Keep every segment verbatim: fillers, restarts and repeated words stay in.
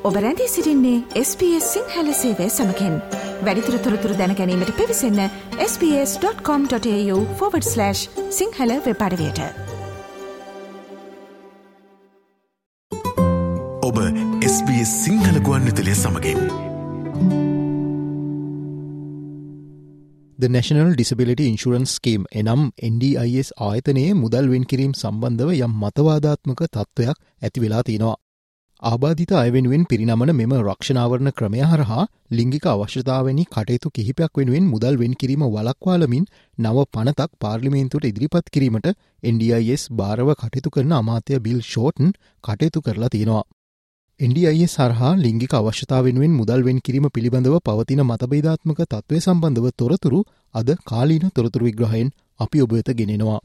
ඔබ රැඳී සිටින්නේ එස් බී එස් සිංහල සේවය සමගින්. වැඩිදුර තොරතුරු දැන ගැනීමට පිවිසන්න S B S dot com dot A U forward slash Sinhala web අඩවියට. ඔබ එස් බී එස් සිංහල ගුවන්විදුලිය සමගින්. The National Disability Insurance Scheme එනම් එන් ඩී අයි එස් ආයතනයේ මුදල් වෙන් කිරීම සම්බන්ධව යම් මතවාදාත්මක තත්ත්වයක් ඇති වෙලා තියෙනවා. ආබාධිත අය වෙනුවෙන් පිරිනමන මෙම රක්ෂණාවරණ ක්‍රමය හරහා ලිංගික අවශ්‍යතාවැනි කටයුතු කිහිපයක් වෙනුවෙන් මුදල් වෙන් කිරීම වළක්වාලමින් නව පනතක් පාර්ලිමේන්තුවට ඉදිරිපත් කිරීමට එන් ඩී අයි එස් භාරව කටයුතු කරන අමාත්‍ය බිල් ෂෝටන් කටයුතු කරලා තියෙනවා. එන් ඩී අයි එස් හරහා ලිංගික අවශ්‍යතාව වෙනුවෙන් මුදල් වෙන් කිරීම පිළිබඳව පවතින මතභේදාත්මක තත්ත්වය සම්බන්ධව තොරතුරු අද කාලීන තොරතුරු විග්‍රහයෙන් අපි ඔබ වෙත ගෙනෙනවා.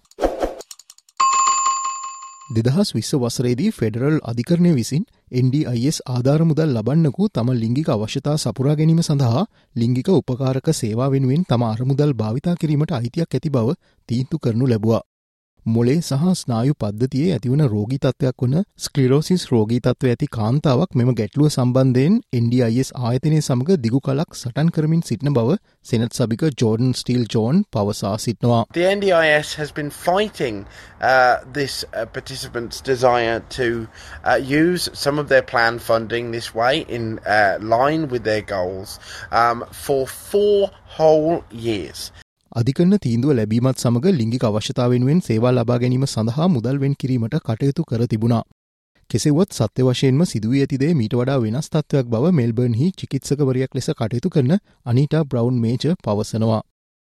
දෙදහස් විස්ස වසරේදී ෆෙඩරල් අධිකරණය විසින් එන් ඩී අයි එස් ආධාර මුදල් ලබන්නකු තම ලිංගික අවශ්‍යතා සපුරා ගැනීම සඳහා ලිංගික උපකාරක සේවා වෙනුවෙන් තම අරමුදල් භාවිතා කිරීමට අයිතියක් ඇති බව තීන්දු කරනු ලැබුවා. මොලේ සහ ස්නායු පද්ධතියේ ඇතිවන රෝගී තත්ත්වයක් වන ස්ක්ලිරෝසිස් රෝගී තත්ත්වය ඇති කාන්තාවක් මෙම ගැටලුව සම්බන්ධයෙන් එන් ඩී අයි එස් ආයතනය සමග දිගු කලක් සටන් කරමින් සිටින බව සෙනට් සභික ජෝර්ඩන් ස්ටීල් ජෝන් පවසා සිටිනවා. The N D I S has been fighting uh, this uh, participants' desire to uh, use some of their plan funding this way in uh, line with their goals um, for four whole years. අධිකරණ තීන්දුව ලැබීමත් සමග ලිංගික අවශ්‍යතාව වෙනුවෙන් සේවා ලබා ගැනීම සඳහා මුදල් වෙන් කිරීමට කටයුතු කර තිබුණා. කෙසේවත් සත්‍ය වශයෙන්ම සිදුවී ඇති දේ මීට වඩා වෙනස් තත්ත්වයක් බව මෙල්බර්න්හි චිකිත්සකවරියක් ලෙස කටයුතු කරන අනීටා බ්‍රවුන් මේජර් පවසනවා.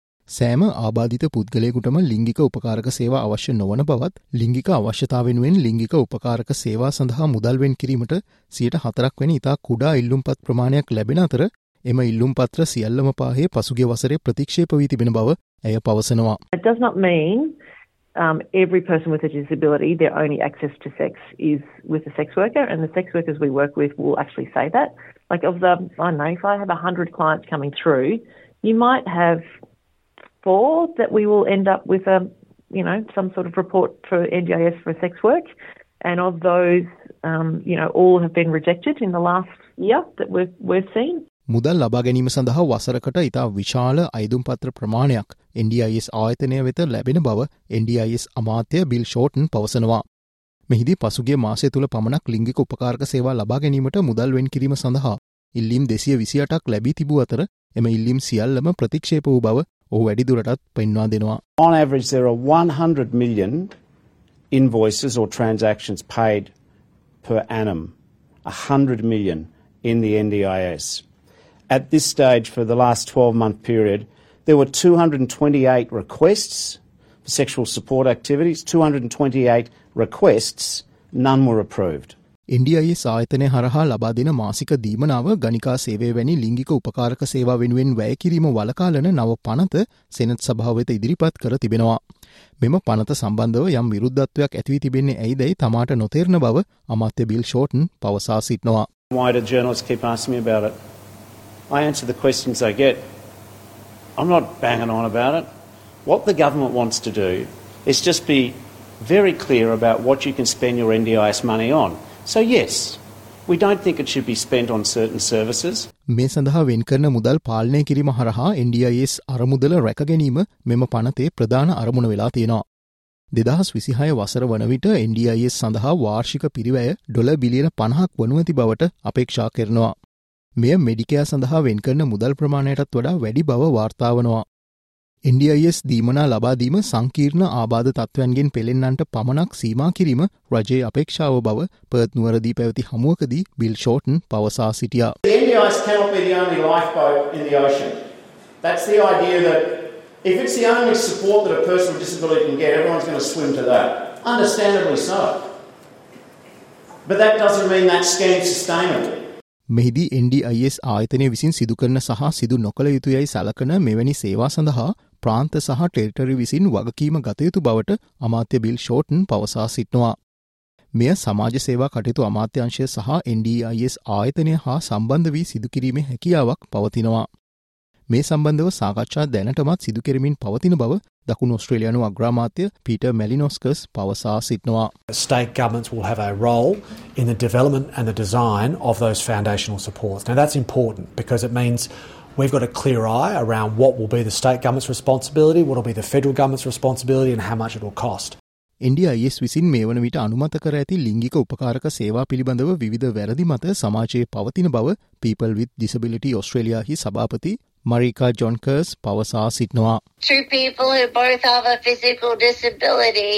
සෑම ආබාධිත පුද්ගලයෙකුටම ලිංගික උපකාරක සේවා අවශ්‍ය නොවන බවත් ලිංගික අවශ්‍යතාව වෙනුවෙන් ලිංගික උපකාරක සේවා සඳහා මුදල් වෙන් කිරීමට සියයට හතරක් වැනි ඉතා කුඩා ඉල්ලුම්පත් ප්‍රමාණයක් ලැබෙන අතර එම ඉල්ලුම් පත්‍ර සියල්ලම පාහේ පසුගිය වසරේ ප්‍රතික්ෂේප වී තිබෙන බව ඇය පවසනවා. It does not mean um, every person with a disability, their only access to sex is with a sex worker, and the sex workers we work with will actually say that. Like of the, I don't know, if I have a hundred clients coming through, you might have four that we will end up with a, you know, some sort of report for N D I S for sex work, and of those, um, you know, all have been rejected in the last year that we've we've seen. මුදල් ලබා ගැනීම සඳහා වසරකට ඉතා විශාල අයදුම් පත්‍ර ප්‍රමාණයක් එන් D I S ආයතනය වෙත ලැබෙන බව එන් ඩී අයි එස් අමාත්‍ය බිල් ෂෝටන් පවසනවා. මෙහිදී පසුගිය මාසය තුළ පමණක් ලිංගික උපකාරක සේවා ලබා ගැනීමට මුදල් වෙන් කිරීම සඳහා ඉල්ලීම් දෙසිය විසි අටක් ලැබී තිබූ අතර එම ඉල්ලීම් සියල්ලම ප්‍රතික්ෂේප වූ බව ඔහු වැඩිදුරටත් පෙන්වා දෙනවා. On average there are one hundred million invoices or transactions paid per annum. one hundred million in the N D I S. At this stage, for the last twelve-month period, there were two hundred twenty-eight requests for sexual support activities, two hundred twenty-eight requests, none were approved. N D I S ආයතනය හරහා ලබා දෙන මාසික දීමනාව ගණිකා සේවය වැනි ලිංගික උපකාරක සේවා වෙනුවෙන් වැය කිරීම වළකාලන නව පනත සෙනට් සභාව වෙත ඉදිරිපත් කර තිබෙනවා. මෙම පනත සම්බන්ධව යම් විරුද්ධත්වයක් ඇති වී තිබෙන්නේ ඇයිදයි තමාට නොතේරන බව අමාත්‍ය බිල් ෂෝටන් පවසා සිටිනවා. Why do journalists keep asking me about it? I answer the questions I get. I'm not banging on about it. What the government wants to do is just be very clear about what you can spend your N D I S money on. So yes, we don't think it should be spent on certain services. මේ සඳහා වෙන් කරන මුදල් පාලනය කිරීම හරහා එන් D I S අරමුදල රැක ගැනීම මෙම පනතේ ප්‍රධාන අරමුණ වෙලා තියෙනවා. දෙදහස් විසිහය වසර වන විට එන් ඩී අයි එස් සඳහා වාර්ෂික පිරිවැය ඩොලර් බිලියන පනහක් වනු ඇති බවට අපේක්ෂා කරනවා. මෙය මෙඩිකෙයා සඳහා වෙන් කරන මුදල් ප්‍රමාණයටත් වඩා වැඩි බව වාර්තා වනවා. එන් ඩී අයි එස් දීමනා ලබා දීම සංකීර්ණ ආබාධ තත්ත්වයන්ගෙන් පෙළෙන්නන්ට පමණක් සීමා කිරීම රජයේ අපේක්ෂාව බව පර්ත් නුවරදී පැවති හමුවකදී බිල් ෂෝටන් පවසා සිටියා. The N D I S cannot be the only lifeboat in the ocean. That's the idea that if it's the only support that a person with disability can get, everyone's going to swim to that. Understandably so. But that doesn't mean that scheme's sustainable. මෙහිදී එන් D I S ආයතනය විසින් සිදු කරන සහ සිදු නොකළ යුතුයයි සලකන මෙවැනි සේවා සඳහා ප්‍රාන්ත සහ ටෙරිටරි විසින් වගකීම ගත යුතු බවට අමාත්‍ය බිල් ෂෝටන් පවසා සිටිනවා. මෙය සමාජ සේවා කටයුතු අමාත්‍යාංශය සහ එන් ඩී අයි එස් ආයතනය හා සම්බන්ධ වී සිදු කිරීමේ හැකියාවක් පවතිනවා. මේ සම්බන්ධව සාකච්ඡා දැනටමත් සිදු කෙරමින් පවතින බව දකුණු ඔස්ට්‍රේලියානු අග්‍රාමාත්‍ය පීටර් මෙලිනොස්කස් පවසා සිටිනවා. State governments will have a role in the development and the design of those foundational supports. Now that's important because it means we've got a clear eye around what will be the state government's responsibility, what will be the federal government's responsibility and how much it will cost. N D I S විසින් මේ වන විට අනුමත කර ඇති ලිංගික උපකාරක සේවා පිළිබඳව විවිධ වැරදි මත සමාජයේ පවතින බව People with Disability Australia හි සභාපති Marika Jonkers පවසා සිටිනවා. Two people who both have a physical disability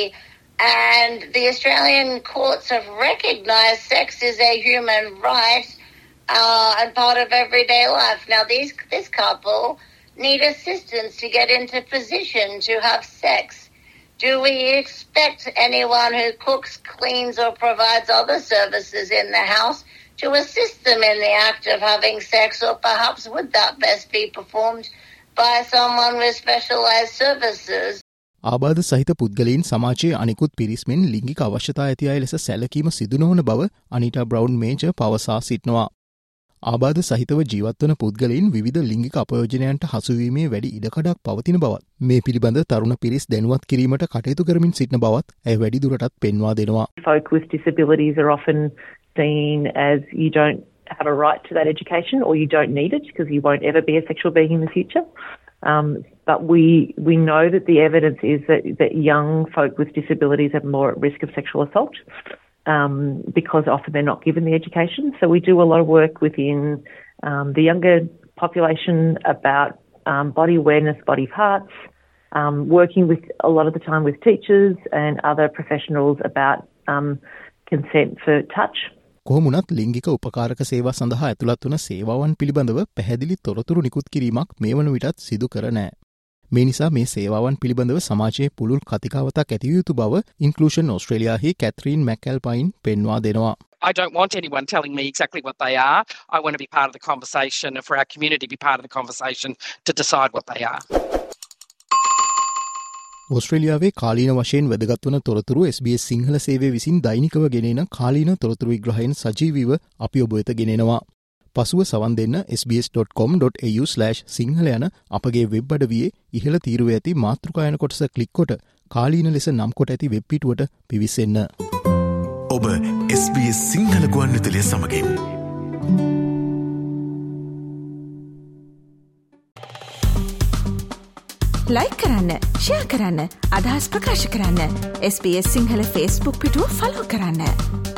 and the Australian courts have recognised sex is a human right uh, and part of everyday life. Now these this couple need assistance to get into position to have sex. Do we expect anyone who cooks, cleans or provides other services in the house to assist them in the act of having sex, or perhaps would that best be performed by someone with specialised services? ආබාධ සහිත පුද්ගලයන් සමාජයේ අනිකුත් පිරිස් මෙන් ලිංගික අවශ්‍යතා ඇති අය ලෙස සැලකීම සිදු නොවන බව අනිටා බ්‍රවුන් මේජර් පවසා සිටිනවා. ආබාධ සහිතව ජීවත්වන පුද්ගලයන් විවිධ ලිංගික අපයෝජනයන්ට හසුවීමේ වැඩි ඉඩකඩක් පවතින බවත් මේ පිළිබඳ තරුණ පිරිස් දැනුවත් කිරීමට කටයුතු කරමින් සිටින බවත් ඇය වැඩි දුරටත් පෙන්වා දෙනවා. Folk with disabilities are often seen as you don't have a right to that education or you don't need it because you won't ever be a sexual being in the future. Um, but we we know that the evidence is that, that young folk with disabilities are more at risk of sexual assault. Um, because often they're not given the education. So we do a lot of work within um, the younger population about um, body awareness, body parts, um, working with a lot of the time with teachers and other professionals about um, consent for touch. කොහොමුණත් ලිංගික උපකාරක සේවා සඳහා ඇතුළත් වන සේවාවන් පිළිබඳව පැහැදිලි තොරතුරු නිකුත් කිරීමක් මේ වන විටත් සිදු කර නැහැ. මේ නිසා මේ සේවාවන් පිළිබඳව සමාජයේ පුළුල් කතිකාවතක් ඇති යුතු බව Inclusion Australia හි කැත්රීන් මැක්ඇල්පයින් පෙන්වා දෙනවා. I don't want anyone telling me exactly what they are. I want to be part of the conversation and for our community to be part of the conversation to decide what they are. ඕස්ට්‍රේලියාවේ කාලීන වශයෙන් වැදගත් වන තොරතුරු S B S Sinhala සේවය විසින් දෛනිකව ගෙනෙන කාලීන තොරතුරු විග්‍රහයෙන් සජීවීව අපි ඔබ වෙත ගෙනෙනවා. පසුව සවන් දෙන්න s b s dot com dot a u slash Sinhala යන අපගේ වෙබ් අඩවියේ ඉහළ තීරුවේ ඇති මාතෘකා යන කොටස ක්ලික් කොට කාලීන ලෙස නම් කොට ඇති වෙබ් පිටුවට පිවිසෙන්න. ඔබ S B S සිංහල ගුවන්විදුලිය සමගින් ලයික් කරන්න, ෂෙයා කරන්න, අදහස් ප්‍රකාශ කරන්න. S B S සිංහල Facebook පිටුව ෆලෝ කරන්න.